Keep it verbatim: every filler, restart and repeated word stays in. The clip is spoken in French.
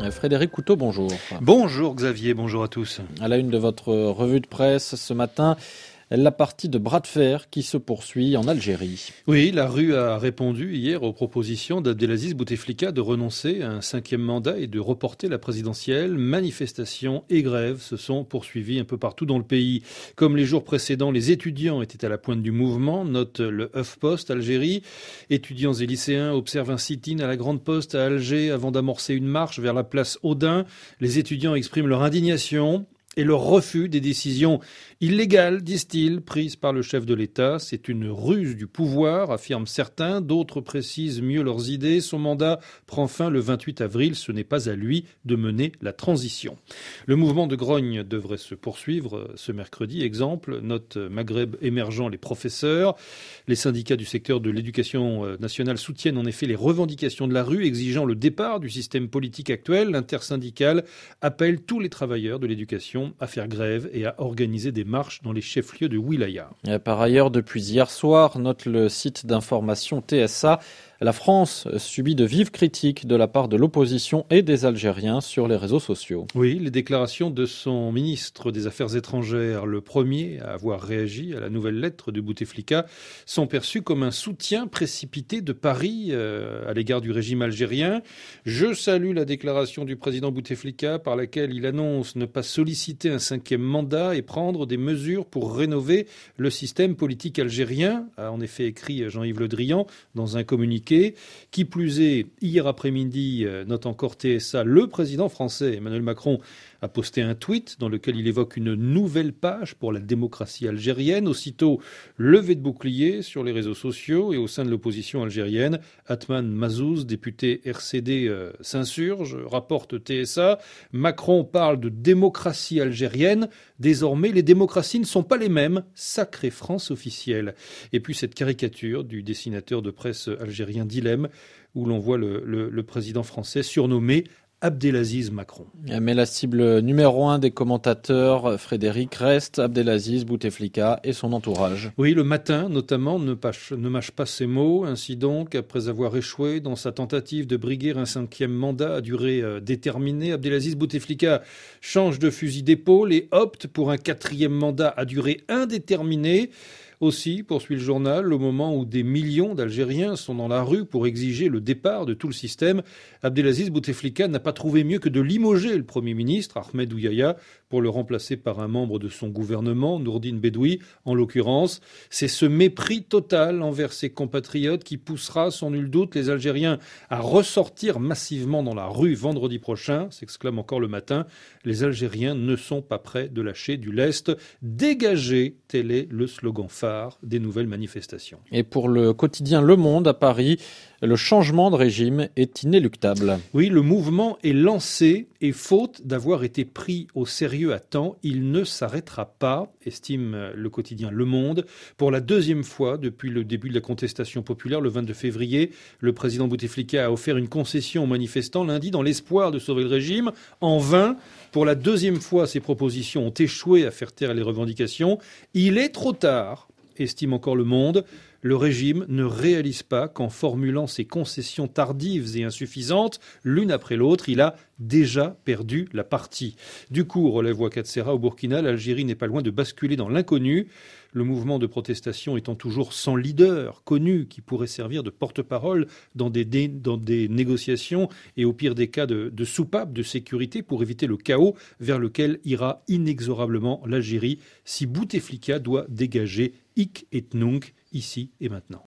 Frédéric Couteau, bonjour. Bonjour Xavier, bonjour à tous. À la une de votre revue de presse ce matin, la partie de bras de fer qui se poursuit en Algérie. Oui, la rue a répondu hier aux propositions d'Abdelaziz Bouteflika de renoncer à un cinquième mandat et de reporter la présidentielle. Manifestations et grèves se sont poursuivies un peu partout dans le pays. Comme les jours précédents, les étudiants étaient à la pointe du mouvement, note le HuffPost Algérie. Étudiants et lycéens observent un sit-in à la Grande Poste à Alger avant d'amorcer une marche vers la place Odin. Les étudiants expriment leur indignation et leur refus des décisions illégales, disent-ils, prises par le chef de l'État. C'est une ruse du pouvoir, affirment certains. D'autres précisent mieux leurs idées. Son mandat prend fin le vingt-huit avril. Ce n'est pas à lui de mener la transition. Le mouvement de grogne devrait se poursuivre ce mercredi. Exemple, note Maghreb émergent les professeurs. Les syndicats du secteur de l'éducation nationale soutiennent en effet les revendications de la rue, exigeant le départ du système politique actuel. L'intersyndicale appelle tous les travailleurs de l'éducation à faire grève et à organiser des marches dans les chefs-lieux de wilaya. Par ailleurs, depuis hier soir, note le site d'information T S A, la France subit de vives critiques de la part de l'opposition et des Algériens sur les réseaux sociaux. Oui, les déclarations de son ministre des Affaires étrangères, le premier à avoir réagi à la nouvelle lettre de Bouteflika, sont perçues comme un soutien précipité de Paris euh, à l'égard du régime algérien. Je salue la déclaration du président Bouteflika par laquelle il annonce ne pas solliciter un cinquième mandat et prendre des mesures pour rénover le système politique algérien, a en effet écrit Jean-Yves Le Drian dans un communiqué. Qui plus est, hier après-midi, note encore T S A, le président français Emmanuel Macron a posté un tweet dans lequel il évoque une nouvelle page pour la démocratie algérienne. Aussitôt, levée de bouclier sur les réseaux sociaux et au sein de l'opposition algérienne. Atman Mazouz, député R C D, euh, s'insurge, rapporte T S A. Macron parle de démocratie algérienne. Désormais, les démocraties ne sont pas les mêmes. Sacrée France officielle. Et puis cette caricature du dessinateur de presse algérien Dilem, où l'on voit le, le, le président français surnommé Abdelaziz Macron. Mais la cible numéro un des commentateurs, Frédéric, reste Abdelaziz Bouteflika et son entourage. Oui, le matin notamment ne, pâche, ne mâche pas ses mots. Ainsi donc, après avoir échoué dans sa tentative de briguer un cinquième mandat à durée euh, déterminée, Abdelaziz Bouteflika change de fusil d'épaule et opte pour un quatrième mandat à durée indéterminée. Aussi, poursuit le journal, au moment où des millions d'Algériens sont dans la rue pour exiger le départ de tout le système, Abdelaziz Bouteflika n'a pas trouvé mieux que de limoger le Premier ministre, Ahmed Ouyaya, pour le remplacer par un membre de son gouvernement, Nourdine Bedoui, en l'occurrence. C'est ce mépris total envers ses compatriotes qui poussera, sans nul doute, les Algériens à ressortir massivement dans la rue vendredi prochain, s'exclame encore le matin. Les Algériens ne sont pas prêts de lâcher du lest. Dégagez, tel est le slogan phare des nouvelles manifestations. Et pour le quotidien Le Monde à Paris, le changement de régime est inéluctable. Oui, le mouvement est lancé et faute d'avoir été pris au sérieux à temps, il ne s'arrêtera pas, estime le quotidien Le Monde. Pour la deuxième fois depuis le début de la contestation populaire, le vingt-deux février, le président Bouteflika a offert une concession aux manifestants lundi dans l'espoir de sauver le régime. En vain, pour la deuxième fois, ces propositions ont échoué à faire taire les revendications. Il est trop tard, estime encore Le Monde. Le régime ne réalise pas qu'en formulant ces concessions tardives et insuffisantes, l'une après l'autre, il a déjà perdu la partie. Du coup, relève Ouakatsera, au Burkina, l'Algérie n'est pas loin de basculer dans l'inconnu. Le mouvement de protestation étant toujours sans leader connu qui pourrait servir de porte-parole dans des, dé, dans des négociations et au pire des cas de, de soupape de sécurité pour éviter le chaos vers lequel ira inexorablement l'Algérie si Bouteflika doit dégager hic et nunc ici et maintenant.